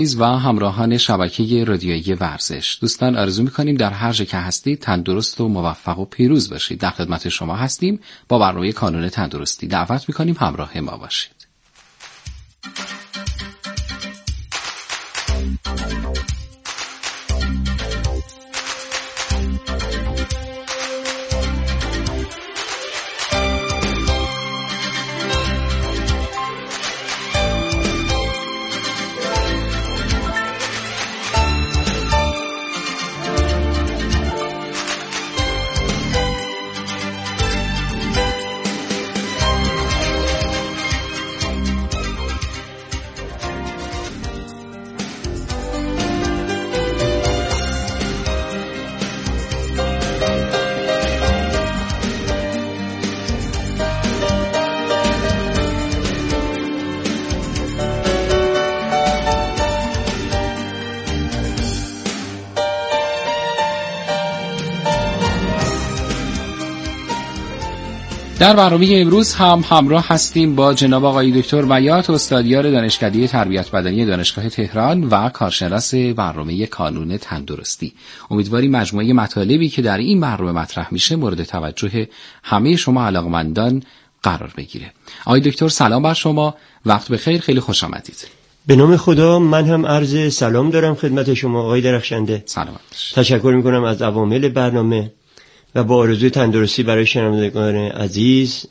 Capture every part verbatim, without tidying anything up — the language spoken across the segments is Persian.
و همراهان شبکه رادیویی ورزش، دوستان آرزو می‌کنیم در هر جا که هستید تندرست و موفق و پیروز باشید. در خدمت شما هستیم با برنامه کانون تندرستی. دعوت می‌کنیم همراه ما باشید. در برنامه امروز هم همراه هستیم با جناب آقای دکتر میات، استادیار دانشکده تربیت بدنی دانشگاه تهران و کارشناس برنامه کانون تندرستی. امیدواریم مجموعه مطالبی که در این برنامه مطرح میشه مورد توجه همه شما علاقمندان قرار بگیره. آقای دکتر سلام بر شما، وقت بخیر، خیلی خوش آمدید. به نام خدا، من هم عرض سلام دارم خدمت شما آقای درخشنده. سلام. تشکر میکنم از عوامل برنامه و با آرزوی تندرستی برای شنوندگان عزیز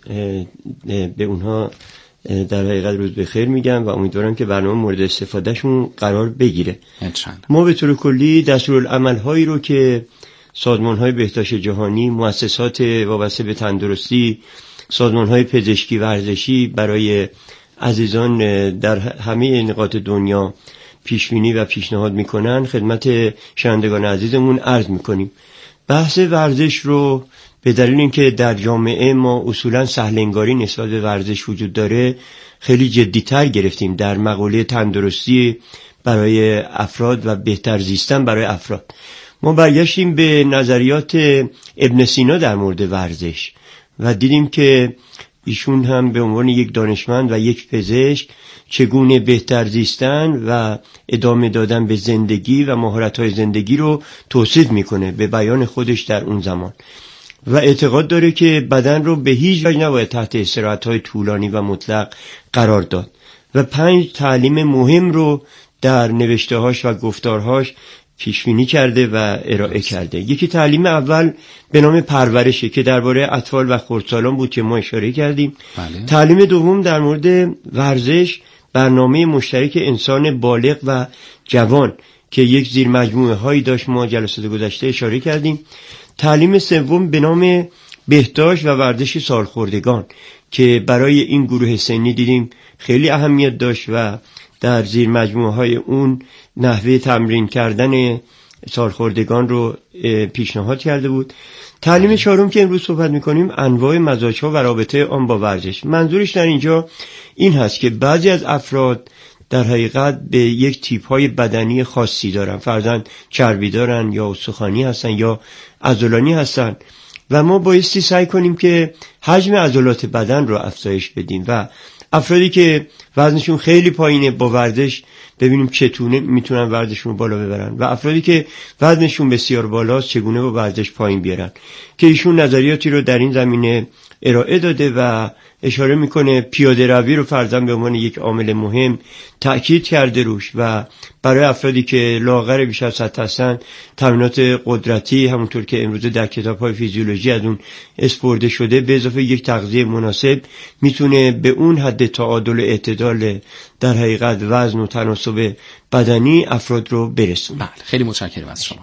به اونها در حقیقت روز بخیر میگم و امیدوارم که برنامه مورد استفادهشون قرار بگیره. انشالله. ما به طور کلی دستورالعمل‌هایی رو که سازمان‌های بهداشت جهانی، مؤسسات وابسته به تندرستی، سازمان‌های پزشکی ورزشی برای عزیزان در همه نقاط دنیا پیشبینی و پیشنهاد میکنن خدمت شنوندگان عزیزمون عرض میکنیم. بحث ورزش رو به دلیل اینکه در جامعه ما اصولاً سهل‌انگاری نسبت به ورزش وجود داره خیلی جدی‌تر گرفتیم در مقوله تندرستی برای افراد و بهتر زیستن برای افراد. ما برگشتیم به نظریات ابن سینا در مورد ورزش و دیدیم که ایشون هم به عنوان یک دانشمند و یک پزشک چگونه بهتر زیستن و ادامه دادن به زندگی و مهارت‌های زندگی رو توصیف میکنه به بیان خودش در اون زمان و اعتقاد داره که بدن رو به هیچ وجه نباید تحت استراحت‌های طولانی و مطلق قرار داد و پنج تعلیم مهم رو در نوشته‌هاش و گفتارهاش پیشبینی کرده و ارائه کرده. یکی تعلیم اول به نام پرورشه که درباره اطفال و خردسالان بود که ما اشاره کردیم. بله. تعلیم دوم در مورد ورزش، برنامه مشترک انسان بالغ و جوان که یک زیر مجموعه هایی داشت، ما جلسات گذشته اشاره کردیم. تعلیم سوم به نام بهداشت و ورزش سالخوردگان که برای این گروه سنی دیدیم خیلی اهمیت داشت و در زیر مجموعه های اون نحوه تمرین کردن سالخوردگان رو پیشنهاد کرده بود. تعلیم چهارم که امروز صحبت میکنیم انواع مزاج‌ها و رابطه آن با ورزش. منظورش در اینجا این هست که بعضی از افراد در حقیقت به یک تیپ های بدنی خاصی دارن، فرضاً چربی دارن یا استخوانی هستن یا عضلانی هستن و ما بایستی سعی کنیم که حجم عضلات بدن رو افزایش بدیم و افرادی که وزنشون خیلی پایینه با ورزش ببینیم چطوره میتونن ورزششون رو بالا ببرن و افرادی که وزنشون بسیار بالاست چگونه با ورزش پایین بیارن، که ایشون نظریاتی رو در این زمینه ارائه داده و اشاره میکنه پیاده روی رو فرضاً به عنوان یک عامل مهم تأکید کرده روش و برای افرادی که لاغر بیش از صد هستن تمرینات قدرتی همونطور که امروز در کتاب‌های فیزیولوژی از اون اسپرده شده به اضافه یک تغذیه مناسب میتونه به اون حد تعادل و اعتدال در حقیقت وزن و تناسب بدنی افراد رو برسونه. بله، خیلی متشکرم از شما.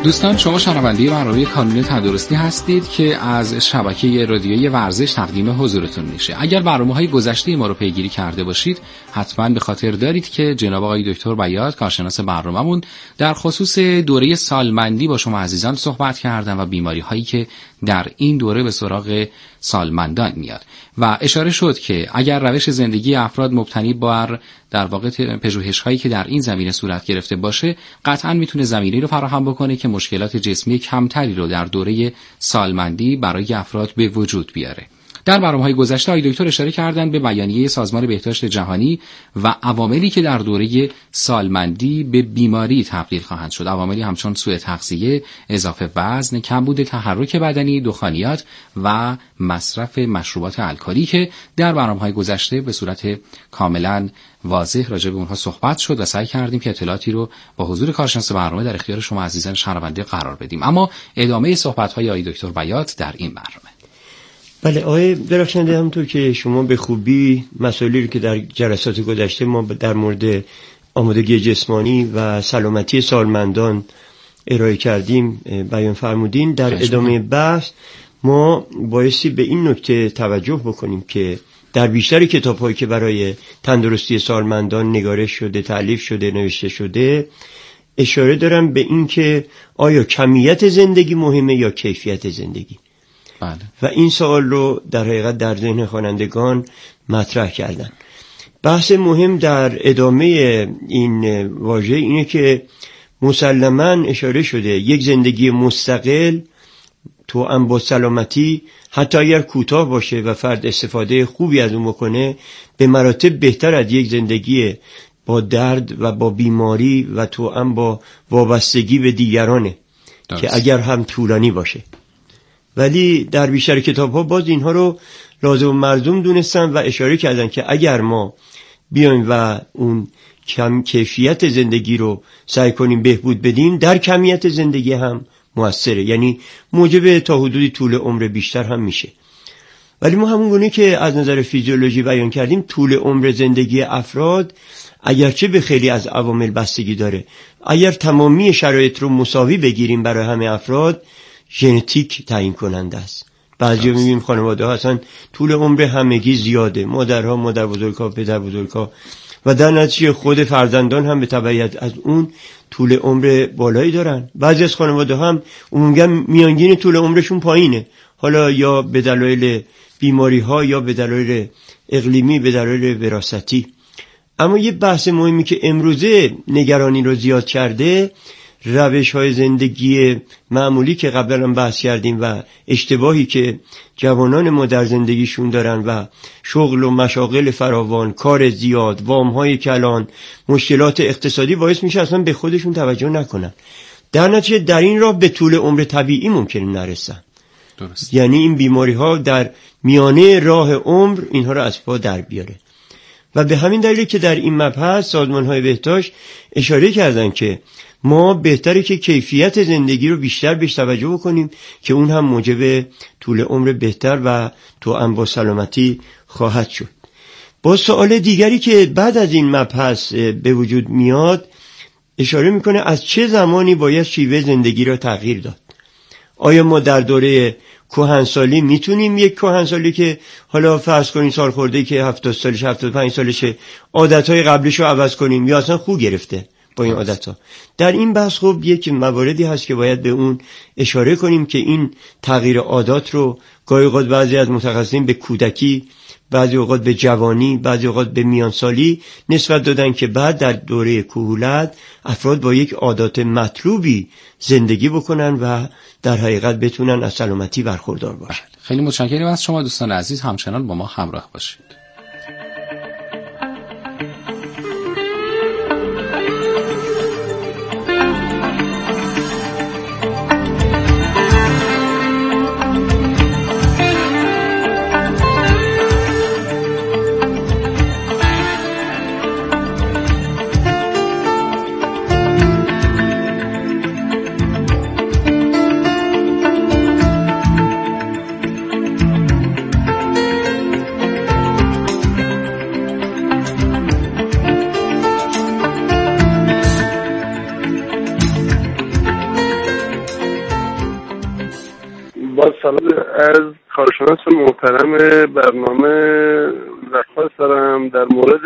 دوستان، شما شنونده برنامه کانون تندرستی هستید که از شبکه رادیویی ورزش تقدیم حضورتون میشه. اگر برنامه‌های گذشته ما رو پیگیری کرده باشید، حتما به خاطر دارید که جناب آقای دکتر بیات، کارشناس برنامه‌مون، در خصوص دوره سالمندی با شما عزیزان صحبت کردن و بیماری‌هایی که در این دوره به سراغ سالمندان میاد و اشاره شد که اگر روش زندگی افراد مبتنی بر در واقع پژوهش‌هایی که در این زمینه صورت گرفته باشه، قطعاً میتونه زمینه‌ای رو فراهم بکنه که مشکلات جسمی کمتری رو در دوره سالمندی برای افراد به وجود بیاره. در برنامه‌های گذشته آقای دکتر اشاره کردن به بیانیه سازمان بهداشت جهانی و عواملی که در دوره سالمندی به بیماری تبدیل خواهند شد. عواملی همچون سوء تغذیه، اضافه وزن، کمبود تحرک بدنی، دخانیات و مصرف مشروبات الکلی که در برنامه‌های گذشته به صورت کاملاً واضح راجع به اونها صحبت شد و سعی کردیم که اطلاعاتی رو با حضور کارشناس برنامه در اختیار شما عزیزان شنونده قرار بدیم. اما ادامه صحبت‌های آقای دکتر بیات در این برنامه. بله آقای درخشنده، همونطور که شما به خوبی مسائلی رو که در جلسات گذشته ما در مورد آمادگی جسمانی و سلامتی سالمندان ارائه کردیم بیان فرمودین، در ادامه بحث ما بایستی به این نکته توجه بکنیم که در بیشتر کتاب‌هایی که برای تندرستی سالمندان نگارش شده، تألیف شده، نوشته شده، اشاره دارم به این که آیا کمیت زندگی مهمه یا کیفیت زندگی. بله. و این سوال رو در حقیقت در ذهن خوانندگان مطرح کردن. بحث مهم در ادامه این واژه اینه که مسلماً اشاره شده یک زندگی مستقل توأم با سلامتی، حتی اگر کوتاه باشه و فرد استفاده خوبی از اون بکنه، به مراتب بهتر از یک زندگی با درد و با بیماری و توأم با وابستگی به دیگرانه درست. که اگر هم طولانی باشه. ولی در بیشتر کتاب‌ها باز اینها رو لازم و ملزوم دونستن و اشاره کردن که اگر ما بیایم و اون کم کیفیت زندگی رو سعی کنیم بهبود بدیم، در کمیت زندگی هم موثره، یعنی موجب تا حدودی طول عمر بیشتر هم میشه. ولی ما همون گونه که از نظر فیزیولوژی بیان کردیم، طول عمر زندگی افراد اگرچه به خیلی از عوامل بستگی داره، اگر تمامی شرایط رو مساوی بگیریم برای همه افراد، ژنتیک تعیین کننده است. بعضی ها میبینیم خانواده ها اصلا طول عمر همگی زیاده، مادرها، مادر بزرگها، پدر بزرگها، و در نتیجه خود فرزندان هم به تبعیت از اون طول عمر بالایی دارن. بعضی از خانواده ها هم عموما میانگین طول عمرشون پایینه، حالا یا به دلایل بیماری ها یا به دلایل اقلیمی، به دلایل وراثتی. اما یه بحث مهمی که امروزه نگرانی رو زیاد کرده، روش های زندگی معمولی که قبلا هم بحث کردیم و اشتباهی که جوانان ما در زندگیشون دارن و شغل و مشاغل فراوان، کار زیاد، وام های کلان، مشکلات اقتصادی باعث میشه اصلا به خودشون توجه نکنن. در نتیجه در این راه به طول عمر طبیعی ممکنه نرسن. درست. یعنی این بیماری ها در میانه راه عمر اینها رو از پا در بیاره. و به همین دلیل که در این مبحث سازمان های بهداشت اشاره کردن که ما بهتره که کیفیت زندگی رو بیشتر بهش توجه بکنیم که اون هم موجب طول عمر بهتر و توأم با سلامتی خواهد شد. با سوال دیگری که بعد از این مبحث به وجود میاد، اشاره میکنه از چه زمانی باید شیوه زندگی رو تغییر داد. آیا ما در دوره کهنسالی میتونیم یک کهنسالی که حالا فرض کنیم سال خورده که هفتاد سالش، هفتاد و پنج سالشه، عادتهای قبلیش رو عوض کنیم یا اصلا خو گرفته با این عادتها؟ در این بحث خب یک مواردی هست که باید به اون اشاره کنیم که این تغییر عادات رو گاهی اوقات بعضی از متخصصین به کودکی، بعضی اوقات به جوانی، بعضی اوقات به میانسالی نسبت دادن که بعد در دوره کهولت افراد با یک عادات مطلوبی زندگی بکنن و در حقیقت بتونن از سلامتی برخوردار باشن. خیلی متشکرم از شما دوستان عزیز، همچنان با ما همراه باشید. با سلام از کارشناس محترم برنامه درخواست دارم در مورد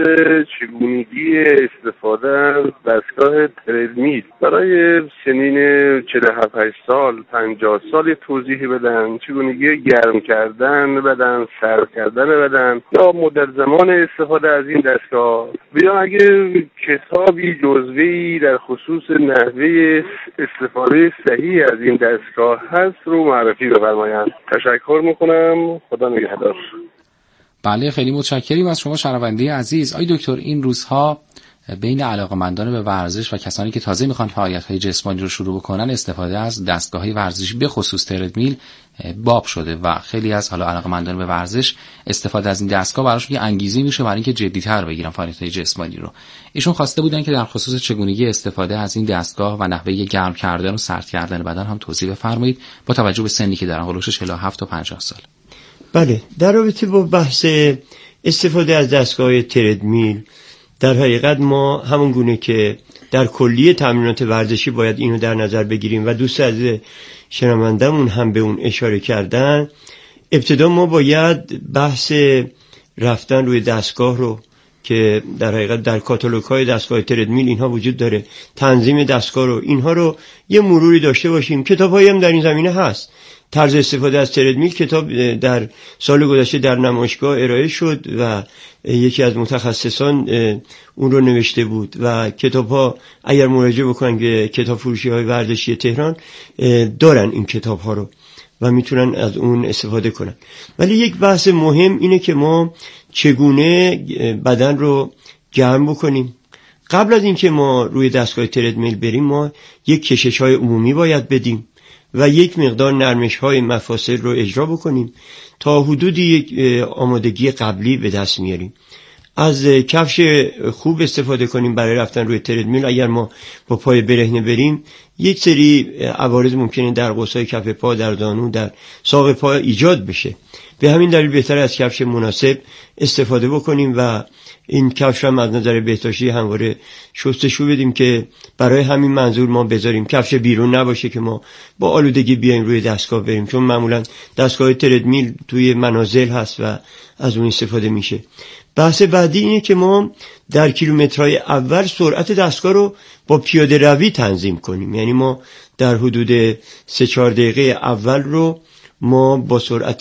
چگونگی استفاده از دستگاه تردمیل برای سنین چهل و هفت سال پنجاه سال توضیحی بدن، چگونگی گرم کردن بدن، سرد کردن بدن یا مدت زمان استفاده از این دستگاه، یا اگر کتابی جزوه‌ای در خصوص نحوه استفاده صحیح از این دستگاه هست رو معرفی بفرمایند. تشکر میکنم. خدا نگهدار. بله، خیلی متشکریم از شما شنونده عزیز. آی دکتر، این روزها بین علاقه‌مندان به ورزش و کسانی که تازه میخوان فعالیت‌های جسمانی رو شروع بکنن استفاده از دستگاه‌های ورزشی به خصوص تردمیل باب شده و خیلی از حالا علاقه‌مندان به ورزش استفاده از این دستگاه براشون یه انگیزه میشه برای اینکه جدی‌تر بگیرن فعالیت‌های جسمانی رو. ایشون خواسته بودن که در خصوص چگونگی استفاده از این دستگاه و نحوه گرم کردن و سرد کردن بدن هم توضیح بفرمایید با توجه به سنی که دارن، هولوش چهل و هفت تا پنجاه سال. بله، در رابطه با بحث استفاده از دستگاه تردمیل، در حقیقت ما همون گونه که در کلیه تمرینات ورزشی باید اینو در نظر بگیریم و دوست عزیز شنوندمون هم به اون اشاره کردن، ابتدا ما باید بحث رفتن روی دستگاه رو که در حقیقت در کاتالوگ های دستگاه تردمیل اینها وجود داره، تنظیم دستگاه رو، اینها رو یه مروری داشته باشیم. کتاب هایی هم در این زمینه هست. طرز استفاده از تردمیل کتاب در سال گذشته در نمایشگاه ارائه شد و یکی از متخصصان اون رو نوشته بود و کتاب ها اگر مراجعه بکنن که کتاب فروشی های ورزشی تهران دارن این کتاب ها رو و میتونن از اون استفاده کنن. ولی یک بحث مهم اینه که ما چگونه بدن رو گرم بکنیم. قبل از اینکه ما روی دستگاه تردمیل بریم ما یک کشش های عمومی باید بدیم و یک مقدار نرمش های مفاصل رو اجرا بکنیم تا حدودی یک آمادگی قبلی به دست میاریم. از کفش خوب استفاده کنیم برای رفتن روی تردمیل. اگر ما با پای برهنه بریم یک سری عوارض ممکنه در قوسای کف پا، در زانو، در ساق پا ایجاد بشه. به همین دلیل بهتر از کفش مناسب استفاده بکنیم و این کفش هم از نظر بهداشتی همواره شستشو بدیم که برای همین منظور ما بذاریم کفش بیرون نباشه که ما با آلودگی بیایم روی دستگاه بریم، چون معمولا دستگاه تردمیل توی منازل هست و از اون استفاده میشه. بحث بعدی اینه که ما در کیلومترهای اول سرعت دستگاه رو با پیاده روی تنظیم کنیم. یعنی ما در حدود سه چهار دقیقه اول رو ما با سرعت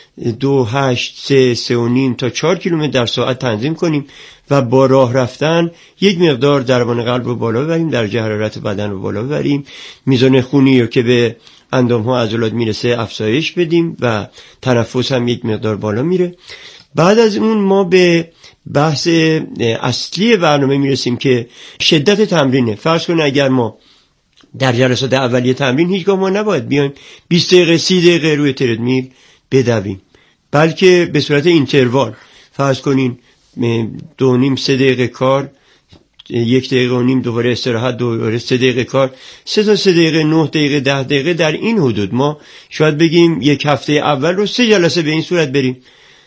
دو هشت سه سه و نیم تا چهار کیلومتر در ساعت تنظیم کنیم و با راه رفتن یک مقدار ضربان قلب رو بالا ببریم، درجه حرارت بدن رو بالا ببریم، میزان خونی رو که به اندام ها عضلات میرسه افزایش بدیم و تنفس هم یک مقدار بالا میره. بعد از اون ما به بحث اصلی برنامه میرسیم که شدت تمرینه. فرض کن اگر ما در جلسات اولیه تمرین هیچگاه ما نباید بیایم بیست دقیقه سی دقیقه روی تردمیل بدویم، بلکه به صورت اینتروال. فرض کنین دو نیم سه دقیقه کار، یک دقیقه و نیم دوباره استراحت، دوباره سه دقیقه کار، سه تا سه دقیقه، نه دقیقه، ده دقیقه، در این حدود ما شاید بگیم یک هفته اول رو سه جلسه به این صورت بریم.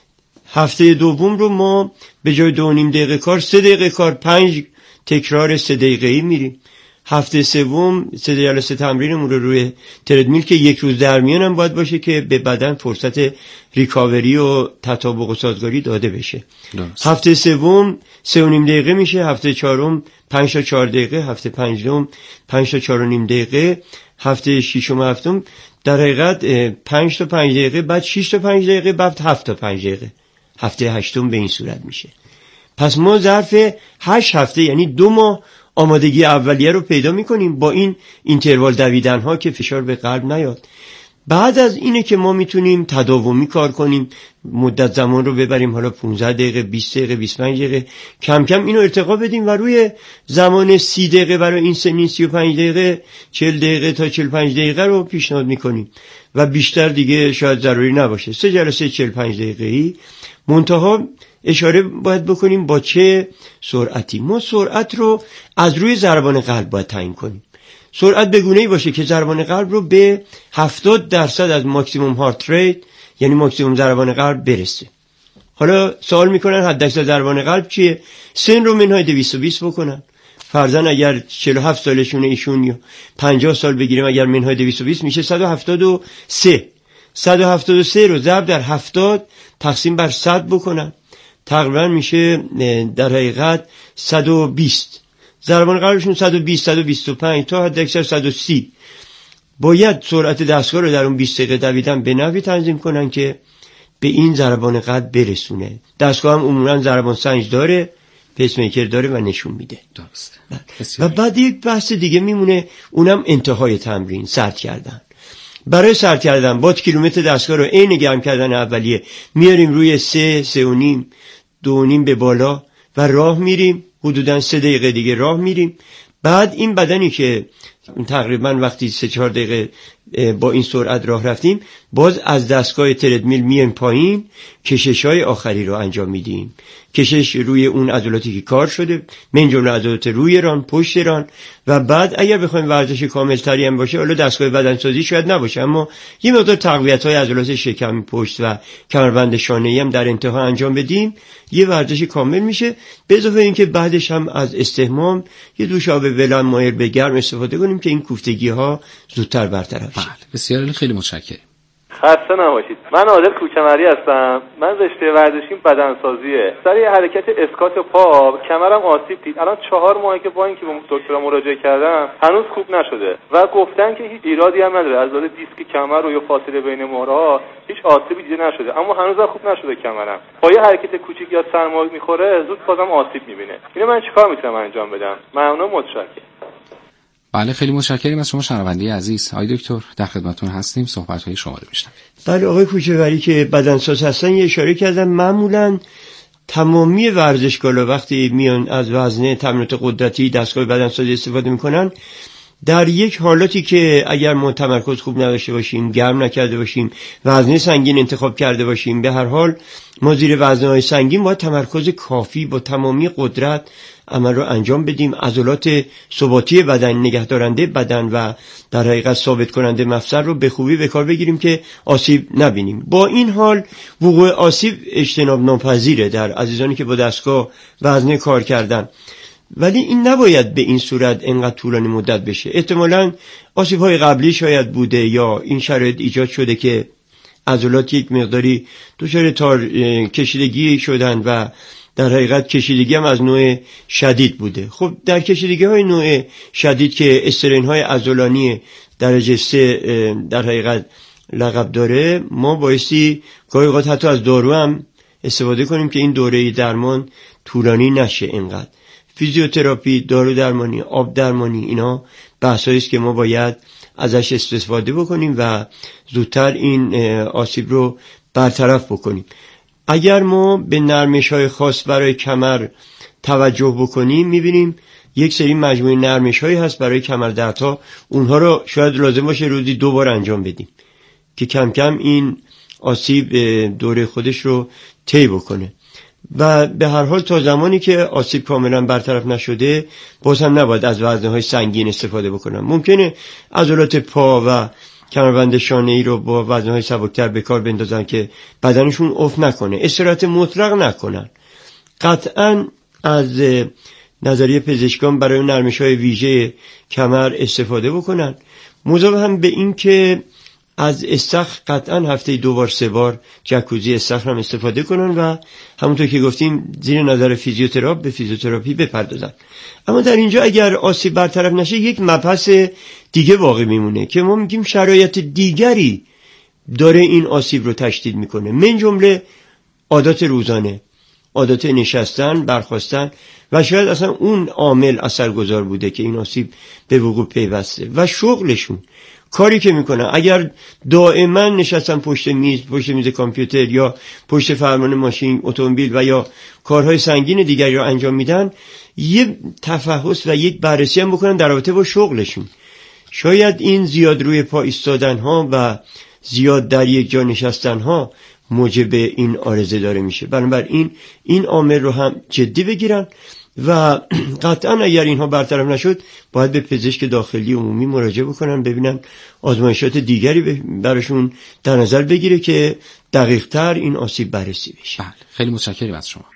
هفته دوم رو ما به جای دو نیم دقیقه کار سه دقیقه کار، پنج تکرار سه دقیقه‌ای میریم. هفته سوم سه جلسه تمرینمون رو روی تردمیل که یک روز در میان هم باید باشه که به بدن فرصت ریکاوری و تطابق و سازگاری داده بشه. درست. هفته سوم سه و نیم دقیقه میشه، هفته چهارم پنج تا چهار دقیقه، هفته پنجم پنج تا چهار و نیم دقیقه، هفته ششم هفتم در حقیقت پنج تا پنج دقیقه، بعد شش تا پنج دقیقه، بعد هفت تا پنج دقیقه. هفته هشتم به این صورت میشه. پس ما ظرف هشت هفته یعنی دو ماه آمادگی اولیه رو پیدا میکنیم با این اینتروال دویدن ها که فشار به قلب نیاد. بعد از اینه که ما میتونیم تداومی کار کنیم، مدت زمان رو ببریم، حالا پانزده دقیقه، بیست دقیقه، بیست و پنج دقیقه، کم کم اینو ارتقا بدیم و روی زمان سی دقیقه برای این سنین، سی و پنج دقیقه، چهل دقیقه تا چهل و پنج دقیقه رو پیشنهاد میکنیم و بیشتر دیگه شاید ضروری نباشه. سه جلسه چهل و پنج دقیقه‌ای. منتها اشاره باید بکنیم با چه سرعتی. ما سرعت رو از روی ضربان قلب باید تعیین کنیم. سرعت به گونه‌ای باشه که ضربان قلب رو به هفتاد درصد از ماکسیموم هارت ریت یعنی ماکسیموم ضربان قلب برسه. حالا سوال میکنن حداکثر ضربان قلب چیه؟ سن رو منهای دویست و بیست بکنن. فرضاً اگر چهل و هفت سالشونه ایشون یا پنجاه سال بگیریم، اگر منهای دویست و بیست میشه صد و هفتاد و سه. صد و هفتاد و سه رو ضرب در هفتاد تقسیم بر صد بکنم، تقریبا میشه در حقیقت صد و بیست. ضربان قلبشون صد و بیست، صد و بیست و پنج تا حد اکثر صد و سی. باید سرعت دستگاه رو در اون بیست دقیقه دویدن به نحوی تنظیم کنن که به این ضربان قلب برسونه. دستگاه هم عموما ضربان سنج داره، پیس میکر داره و نشون میده. درست. و بعد یک بحث دیگه میمونه، اونم انتهای تمرین، سرد کردن. برای سرد کردن با کیلومتر دستگاه رو عین گرم کردن اولیه میاریم روی سه، سه و نیم، دو و نیم به بالا و راه میریم، حدودا سه دقیقه دیگه راه میریم. بعد این بدنی که تقریبا وقتی سه چهار دقیقه با این سرعت راه رفتیم، باز از دستگاه تردمیل میایم پایین، کشش‌های آخری رو انجام میدیم. کشش روی اون عضلاتی که کار شده، من جمله عضلات روی ران، پشت ران. و بعد اگر بخوایم ورزش کامل تری هم باشه، حالا دستگاه بدنسازی شاید نباشه، اما یه مقدار تقویت‌های عضلات شکم، پشت و کمربند شانه‌ای هم در انتها انجام بدیم، یه ورزش کامل میشه. به اضافه اینکه بعدش هم از استحمام یه دوش آب ولن مایل به گرم استفاده کنیم که این کوفتگی‌ها زودتر برطرف شه. بله، بسیار خیلی متشکرم. خسته نباشید. من عادل کوکمری هستم. من رشته ورزشیم بدنسازیه. سر یه حرکت اسکات پا کمرم آسیب دید. الان چهار ماهه که با اینکه به دکتر مراجعه کردم هنوز خوب نشده و گفتن که هیچ ایرادی هم نداره، از نظر دیسک کمر و یا فاصله بین مهره‌ها هیچ آسیبی دیده نشده، اما هنوز خوب نشده کمرم. با یه حرکت کوچیک یا سرمایه میخوره زود بازم آسیب میبینه. اینو من چیکار میتونم انجام بدم؟ ممنون، متشکرم. بله، خیلی متشکرم از شما شنونده عزیز. آقای دکتر در خدمتتون هستیم، صحبت‌های شما رو میشنویم. بله آقای کوچه‌وری که بدنساز هستن یه اشاره کردن، معمولاً تمامی ورزشکارا وقتی میان از وزنه تمرینات قدرتی دستگاه بدنسازی استفاده میکنن، در یک حالتی که اگر ما تمرکز خوب نداشته باشیم، گرم نکرده باشیم، وزنه سنگین انتخاب کرده باشیم، به هر حال ما زیر وزنه‌های سنگین باید تمرکز کافی با تمامی قدرت عمل رو انجام بدیم. عضلات ثباتی بدن، نگهدارنده بدن و در حقیقت ثابت کننده مفصل رو به خوبی به کار بگیریم که آسیب نبینیم. با این حال وقوع آسیب اجتناب ناپذیره در عزیزانی که با دستگاه وزنه کار کردن، ولی این نباید به این صورت انقدر طولانی مدت بشه. احتمالاً آسیب‌های قبلی شاید بوده یا این شرایط ایجاد شده که عضلات یک مقداری دچار تار کشیدگی شدن و در حقیقت کشیدگی هم از نوع شدید بوده. خب در کشیدگی های نوع شدید که استرین های عضلانی درجه سه در حقیقت لقب داره، ما بایستی گاهی اوقات حتی از دارو هم استفاده کنیم که این دوره درمان طولانی نشه اینقدر. فیزیوتراپی، دارو درمانی، آب درمانی، اینا بحثایی است که ما باید ازش استفاده بکنیم و زودتر این آسیب رو برطرف بکنیم. اگر ما به نرمش‌های خاص برای کمر توجه بکنیم، می‌بینیم یک سری مجموعه نرمش‌هایی هست برای کمر دردها، اونها رو شاید لازم باشه روزی دو بار انجام بدیم که کم کم این آسیب دوره خودش رو طی بکنه. و به هر حال تا زمانی که آسیب کاملا برطرف نشده باز هم نباید از وزنه‌های سنگین استفاده بکنم. ممکنه عضلات پا و کمربند شانه‌ای رو با وزنه‌های سبکتر به کار بندازن که بدنشون افت نکنه، استراحت مطلق نکنن. قطعاً از نظریه پزشکان برای نرمش‌های ویژه کمر استفاده بکنن. مضاف هم به این که از استخر قطعاً هفته دو بار سه بار جکوزی استخر هم استفاده کنن و همونطور که گفتیم زیر نظر فیزیوتراپ به فیزیوتراپی بپردازن. اما در اینجا اگر آسیب برطرف نشه یک مبحث دیگه باقی میمونه که ما میگیم شرایط دیگری داره این آسیب رو تشدید میکنه، من جمله عادات روزانه، عادات نشستن، برخاستن و شاید اصلا اون عامل اثرگذار بوده که این آسیب به وقوع پیوسته و شغلشون، کاری که میکنن. اگر دائما نشستن پشت میز، پشت میز کامپیوتر یا پشت فرمان ماشین، اتومبیل و یا کارهای سنگین دیگری رو انجام میدن، یه تفحص و یک بررسی هم بکنن در رابطه با شغلشون. شاید این زیاد روی پا ایستادن ها و زیاد در یک جا نشستن ها موجب این عارضه داره میشه. بنابراین این عامل رو هم جدی بگیرن و قطعا اگر اینها برطرف نشد باید به پزشک داخلی عمومی مراجعه بکنن، ببینن آزمایشات دیگری براشون در نظر بگیره که دقیق تر این آسیب بررسی بشه. بله، خیلی متشکرم از شما.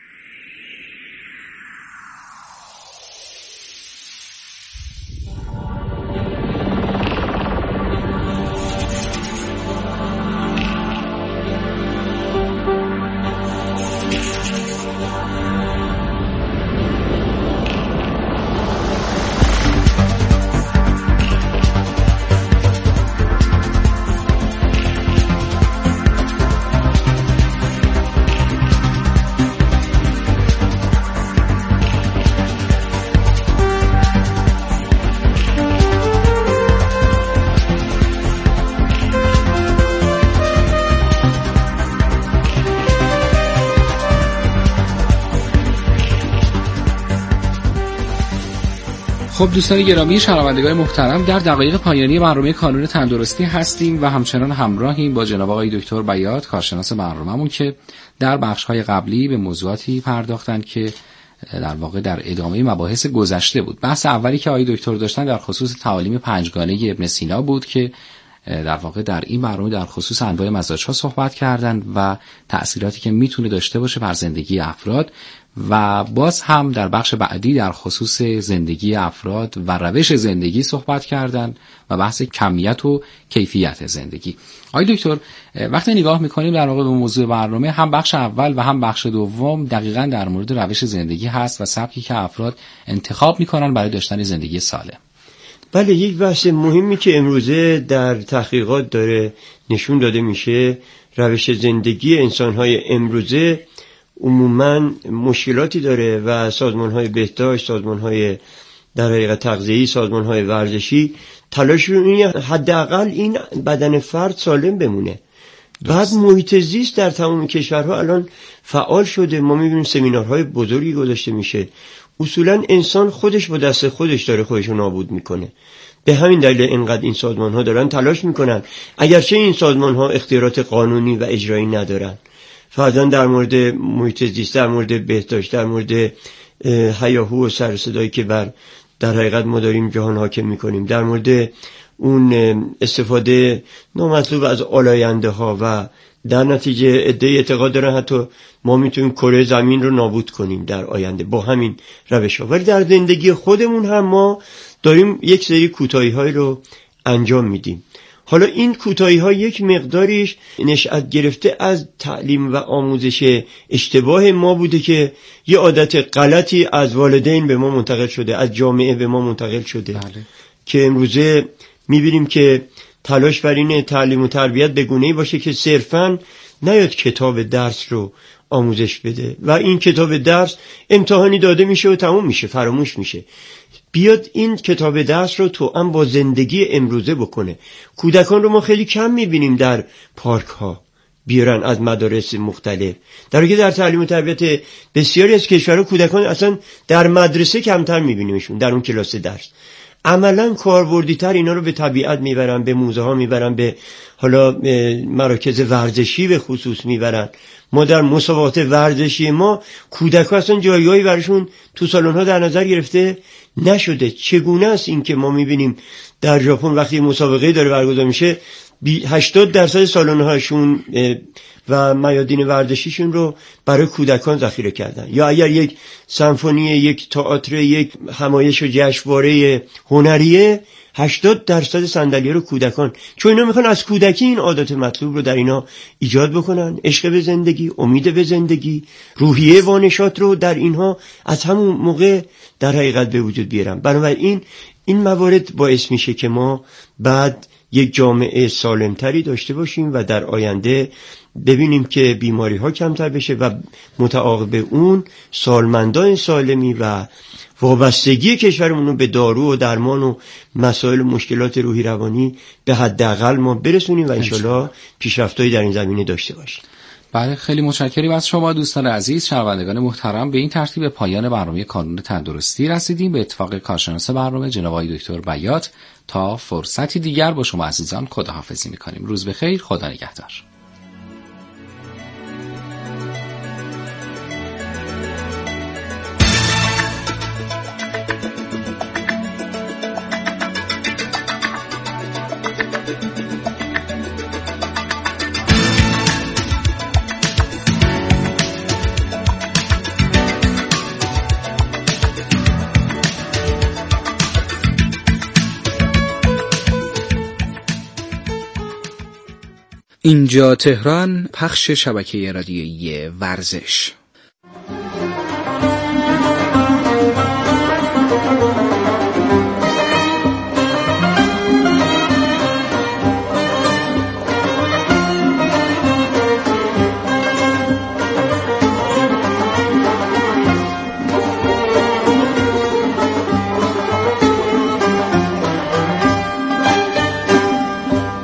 خب دوستان گرامی، شنوندگان محترم، در دقایق پایانی برنامه کانون تندرستی هستیم و همچنان همراهیم با جناب آقای دکتر بیات، کارشناس برنامه‌مون، که در بخش‌های قبلی به موضوعاتی پرداختند که در واقع در ادامه مباحث گذشته بود. بحث اولی که آقای دکتر داشتن در خصوص تعالیم پنجگانه ابن سینا بود که در واقع در این برنامه در خصوص انواع مزاج‌ها صحبت کردند و تأثیراتی که میتونه داشته باشه بر زندگی افراد، و باز هم در بخش بعدی در خصوص زندگی افراد و روش زندگی صحبت کردند و بحث کمیت و کیفیت زندگی. آقای دکتر، وقتی نگاه میکنیم در واقع به موضوع برنامه، هم بخش اول و هم بخش دوم دقیقاً در مورد روش زندگی هست و سبکی که افراد انتخاب میکنن برای داشتن زندگی سالم. بله، یک بحث مهمی که امروزه در تحقیقات داره نشون داده میشه، روش زندگی انسان‌های امروزه عموماً مشکلاتی داره و سازمان‌های بهداشت، سازمان‌های در حقیقت تغذیه‌ای، سازمان‌های ورزشی تلاششون اینه حداقل این بدن فرد سالم بمونه. بعد محیط زیست در تمام کشورها الان فعال شده، ما می‌بینیم سمینارهای بزرگی گذاشته میشه. اصولاً انسان خودش با دست خودش داره خودش رو نابود میکنه. به همین دلیل اینقدر این سازمان‌ها دارن تلاش میکنن، اگرچه این سازمان‌ها اختیارات قانونی و اجرایی ندارن. فرضاً در مورد محیط زیست، در مورد بهداشت، در مورد هیاهو و سر و صدایی که بر در حقیقت ما داریم جهان حاکم میکنیم، در مورد اون استفاده نامطلوب از آلاینده ها و در نتیجه عده‌ای اعتقاد دارن حتی ما میتونیم کره زمین رو نابود کنیم در آینده با همین روش ها. ولی در زندگی خودمون هم ما داریم یک سری کوتاهی‌های رو انجام میدیم. حالا این کوتاهی‌ها یک مقداریش نشأت گرفته از تعلیم و آموزش اشتباه ما بوده که یه عادت غلطی از والدین به ما منتقل شده، از جامعه به ما منتقل شده. بله. که امروزه می‌بینیم که تلاش بر این تعلیم و تربیت به گونه‌ای باشه که صرفاً نیاد کتاب درس رو آموزش بده و این کتاب درس امتحانی داده میشه و تموم میشه، فراموش میشه. بیاد این کتاب درس رو توأم با زندگی امروزه بکنه. کودکان رو ما خیلی کم میبینیم در پارک ها بیارن از مدارس مختلف، در حالی که در تعلیم و تربیت بسیاری از کشورها کودکان اصلا در مدرسه کمتر میبینیمشون، در اون کلاس درس. عملا کاربردی تر اینا رو به طبیعت میبرن، به موزه ها میبرن، به حالا مراکز ورزشی به خصوص میبرن. ما در مسابقات ورزشی ما کودکان اصلا جایگاهی براشون تو سالن ها در نظر گرفته نشده. چگونه است این که ما میبینیم در ژاپن وقتی مسابقه داره برگزار میشه هشتاد درصد سالن هاشون و میادین ورزشیشون رو برای کودکان ذخیره کردن، یا اگر یک سمفونی، یک تئاتر، یک همایش و جشنواره هنریه هشتاد درصد صندلی رو کودکان، چون اینا میخوان از کودکی این عادات مطلوب رو در اینا ایجاد بکنن، عشق به زندگی، امید به زندگی، روحیه وانشات رو در اینها از همون موقع در حقیقت به وجود بیارن. بنابراین این موارد باعث میشه که ما بعد یک جامعه سالمتری داشته باشیم و در آینده ببینیم که بیماری ها کمتر بشه و متعاقب اون سالمندان سالمی و وابستگی کشورمون رو به دارو و درمان و مسائل و مشکلات روحی روانی به حداقل ما برسونیم و انشالله پیشرفتایی در این زمینه داشته باشیم. بله، خیلی متشکریم از شما دوستان عزیز. شنوندگان محترم، به این ترتیب پایان برنامه کانون تندرستی رسیدیم. به اتفاق کارشناس برنامه جناب آقای دکتر بیات، تا فرصتی دیگر با شما عزیزان خداحافظی می‌کنیم. روز بخیر، خدا نگهدار. اینجا تهران، پخش شبکه رادیویی ورزش.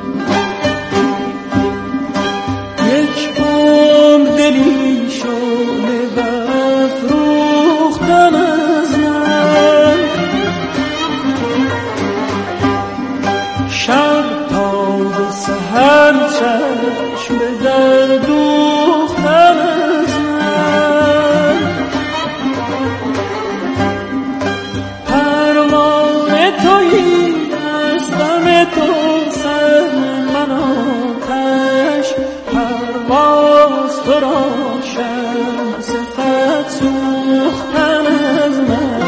دلی شد چشم به در دوختن از من، پروانه تویی از دم تو سر من آتش، پرواز تو را شمس خط سوختن از من.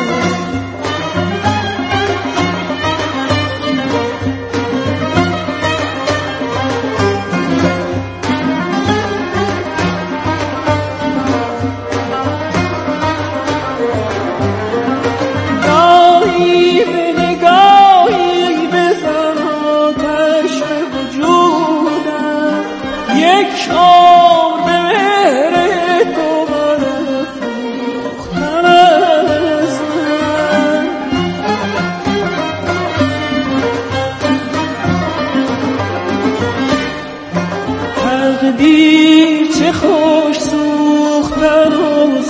تقدیر چه خوش سوختن و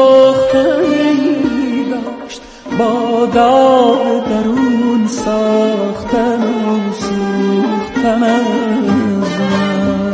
ساختنی داشت، با داغ درون ساختن و سوختن از من.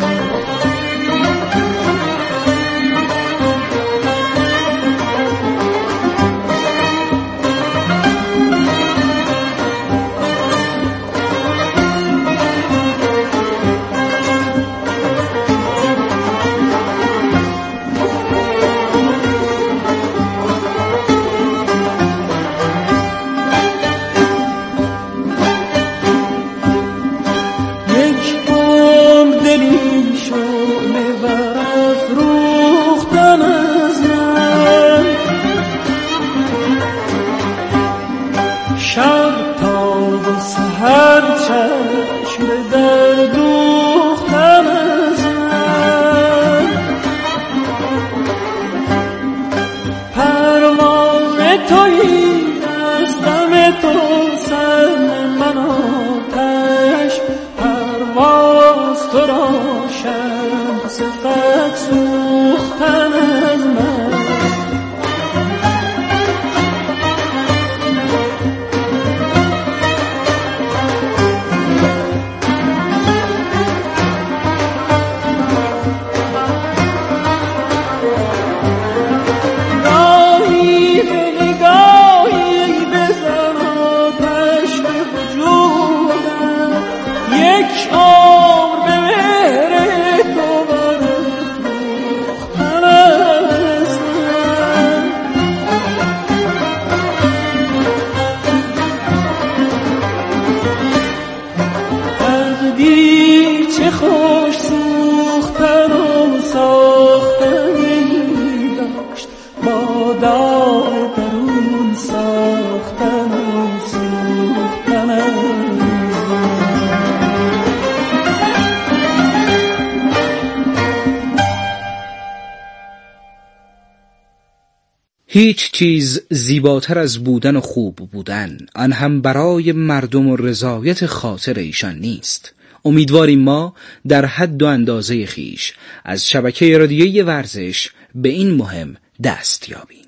هیچ چیز زیباتر از بودن و خوب بودن، آن هم برای مردم و رضایت خاطر ایشان نیست. امیدواریم ما در حد و اندازه خیش از شبکه رادیویی ورزش به این مهم دست یابیم.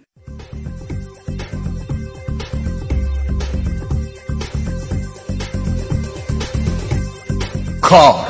کار